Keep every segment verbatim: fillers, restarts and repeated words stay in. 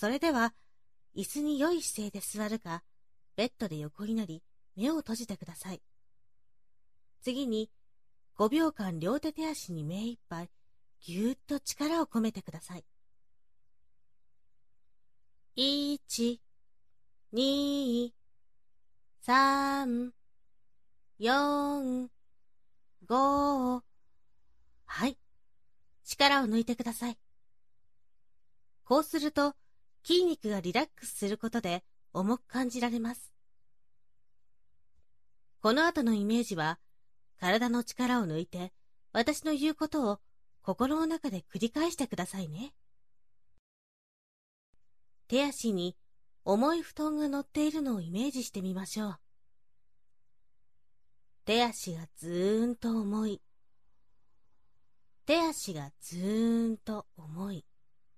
それでは、椅子に良い姿勢で座るか、ベッドで横になり、目を閉じてください。次に、ごびょうかん両手手足に目いっぱい、ぎゅーっと力を込めてください。いち、に、さん、よん、ご、はい。力を抜いてください。こうすると、筋肉がリラックスすることで重く感じられます。この後のイメージは、体の力を抜いて、私の言うことを心の中で繰り返してくださいね。手足に重い布団が乗っているのをイメージしてみましょう。手足がずーんと重い。手足がずーんと重い。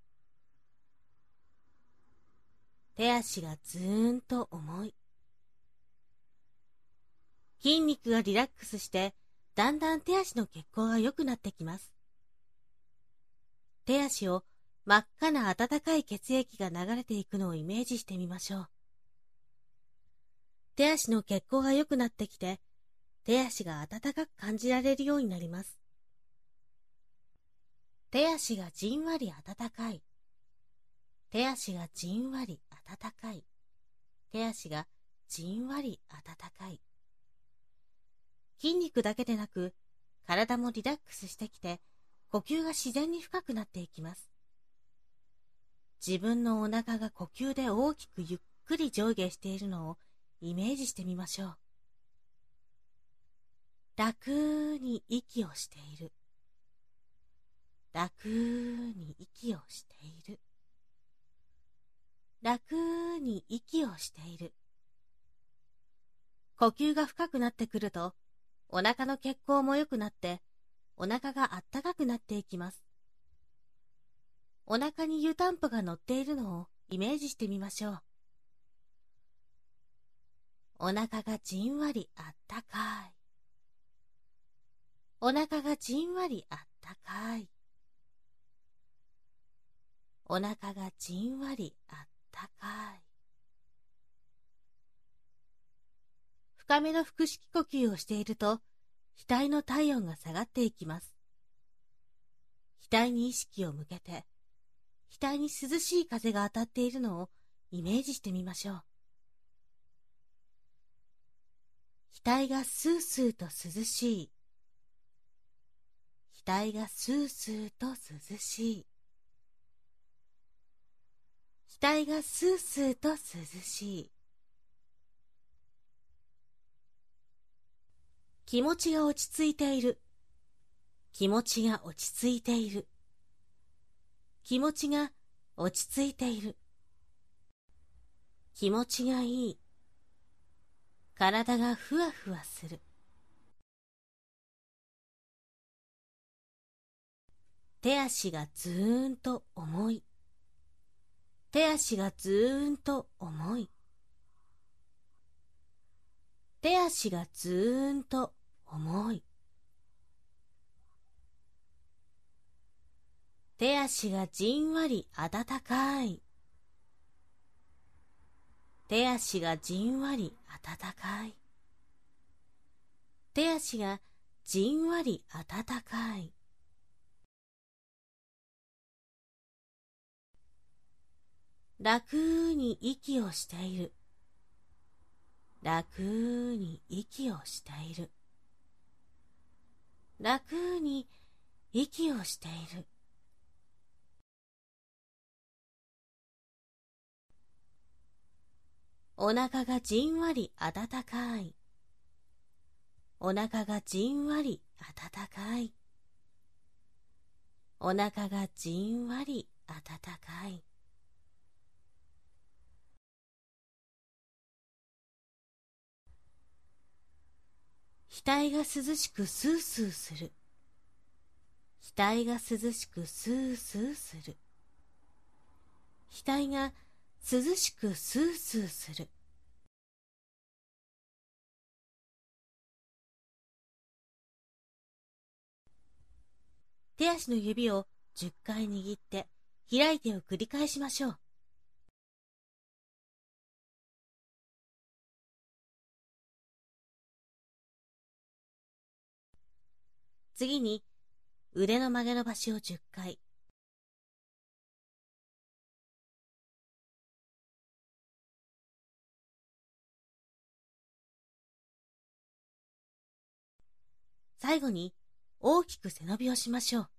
手足がずーんと重い。筋肉がリラックスして、だんだん手足の血行が良くなってきます。手足を真っ赤な温かい血液が流れていくのをイメージしてみましょう。手足の血行が良くなってきて、手足が温かく感じられるようになります。手足がじんわり温かい。手足がじんわり温かい。手足がじんわり温かい。筋肉だけでなく、体もリラックスしてきて、呼吸が自然に深くなっていきます。自分のお腹が呼吸で大きくゆっくり上下しているのをイメージしてみましょう。楽に息をしている。楽に息をしている。楽に息をしている。呼吸が深くなってくると、お腹の血行も良くなって、お腹があったかくなっていきます。お腹に湯たんぽが乗っているのをイメージしてみましょう。お腹がじんわりあったかい。お腹がじんわりあったかい。お腹がじんわりあったかい。深めの腹式呼吸をしていると、額の体温が下がっていきます。額に意識を向けて、額に涼しい風が当たっているのをイメージしてみましょう。額がスースーと涼しい。額がスースーと涼しい。額がスースーと涼しい。気持ちが落ち着いている。気持ちが落ち着いている。気持ちが落ち着いている。気持ちがいい。体がふわふわする。手足がずーんと重い。手足がずーんと重い。手足がずーんと重い。手足がじんわり温かい。手足がじんわり温かい。手足がじんわり温かい。楽に息をしている。楽に息をしている。楽に息をしている。お腹がじんわり温かい。お腹がじんわり温かい。お腹がじんわり温かい。額が涼しくスースーする。額が涼しくスースーする。額が涼しくスースーする。手足の指をじゅっかい握って開いてを繰り返しましょう。 次に腕の曲げ伸ばしをじゅっかい。最後に大きく背伸びをしましょう。